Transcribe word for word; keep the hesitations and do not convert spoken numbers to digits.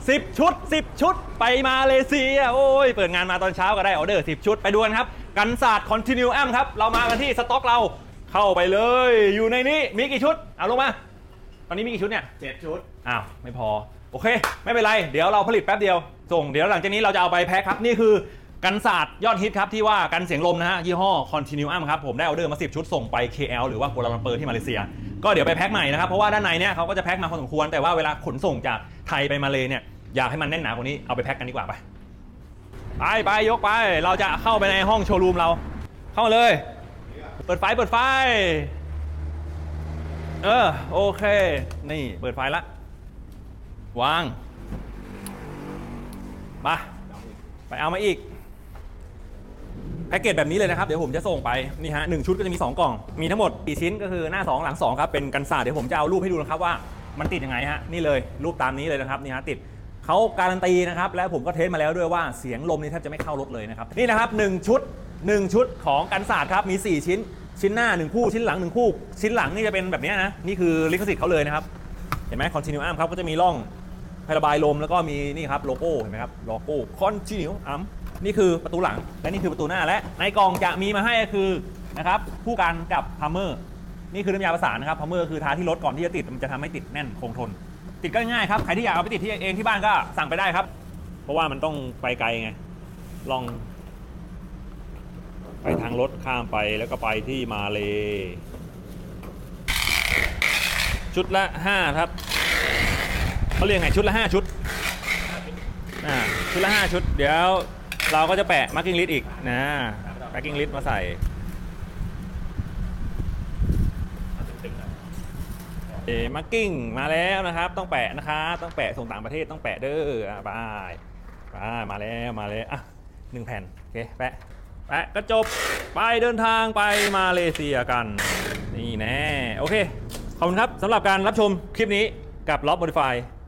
สิบชุดสิบชุดไปมาเลเซียโอ้ยเปิดงานมาตอนเช้าก็ได้ออเดอร์สิบชุดไปดูกันครับกันศาสตร์ Continuum ครับเรามากันที่สต็อกเราเข้าไปเลยอยู่ในนี้มีกี่ชุดเอาลงมาตอนนี้มีกี่ชุดเนี่ยเจ็ดชุดอ้าวไม่พอโอเคไม่เป็นไรเดี๋ยวเราผลิตแป๊บเดียวส่งเดี๋ยวหลังจากนี้เราจะเอาไปแพ็คครับนี่คือกันศาสตร์ยอดฮิตครับที่ว่ากันเสียงลมนะฮะยี่ห้อ Continuum ครับผมได้ออเดอร์มาสิบชุดส่งไป เค แอล หรือว่ากัวลาลัมเปอร์ที่มาเลเซียก็เดี๋ยวไปแพ็คใหม่นะครับเพราะว่าด้านในเนี่ยเขาก็จะแพ็คมาพอสมควรแต่ว่าเวลาขนส่งจากไทยไปมาเลเนี่ยอยากให้มันแน่นหนากว่านี้เอาไปแพ็คกันดีกว่าไปไปไปยกไปเราจะเข้าไปในห้องโชว์รูมเราเข้ามาเลยเปิดไฟเปิดไฟเออโอเคนี่เปิดไฟละวางมาไปเอามาอีกแพ็กเกจแบบนี้เลยนะครับเดี๋ยวผมจะส่งไปนี่ฮะหนึ่งชุดก็จะมีสองกล่องมีทั้งหมดกี่ชิ้นก็คือหน้าสองหลังสองครับเป็นกันศาสตร์เดี๋ยวผมจะเอารูปให้ดูนะครับว่ามันติดยังไงฮะนี่เลยรูปตามนี้เลยนะครับนี่ฮะติดเขาการันตีนะครับและผมก็เทสมาแล้วด้วยว่าเสียงลมนี่แทบจะไม่เข้ารถเลยนะครับนี่นะครับหนึ่งชุดหนึ่งชุดของกันศาสตร์ครับมีสี่ชิ้นชิ้นหน้าหนึ่งคู่ชิ้นหลังหนึ่งคู่ชิ้นหลังนี่จะเป็นแบบนี้นะนี่คือลิขสิทธิ์เขาเลยนะครับเห็นไหม Continuum ครับก็จะมีร่องให้ระบายลมแล้วก็มีนี่ครับโลโก้เห็นไหมครับโลโก้ Continuum นี่คือประตูหลังและนี่คือประตูหน้าและในกล่องจะมีมาให้คือนะครับคู่กันกับพัมเมอร์นี่คือน้ำยาประสานนะครับพัมเมอร์คือทาที่รถก่อนที่จะติดมันจะทำให้ติดแน่นคงทนติดก็ง่ายครับใครที่อยากเอาไปติดที่เองที่บ้านก็สั่งไปได้ครับเพราะว่ามันต้องไปไกลไงลองไปทางรถข้ามไปแล้วก็ไปที่มาเลชุดละห้าครับเขาเรียกไงชุดละห้าชุดอ่าชุดละห้าชุดเดี๋ยวเราก็จะแปะ marking list อีกนะ marking list มาใส่เอ marking มาแล้วนะครับต้องแปะนะครับต้องแปะส่งต่างประเทศต้องแปะเด้อไปไปมาแล้วมาแล้วอ่ะหนึ่งแผ่นโอเคแปะแปะก็จบไปเดินทางไปมาเลเซียกันนี่แน่โอเคขอบคุณครับสำหรับการรับชมคลิปนี้กับ Loft Modify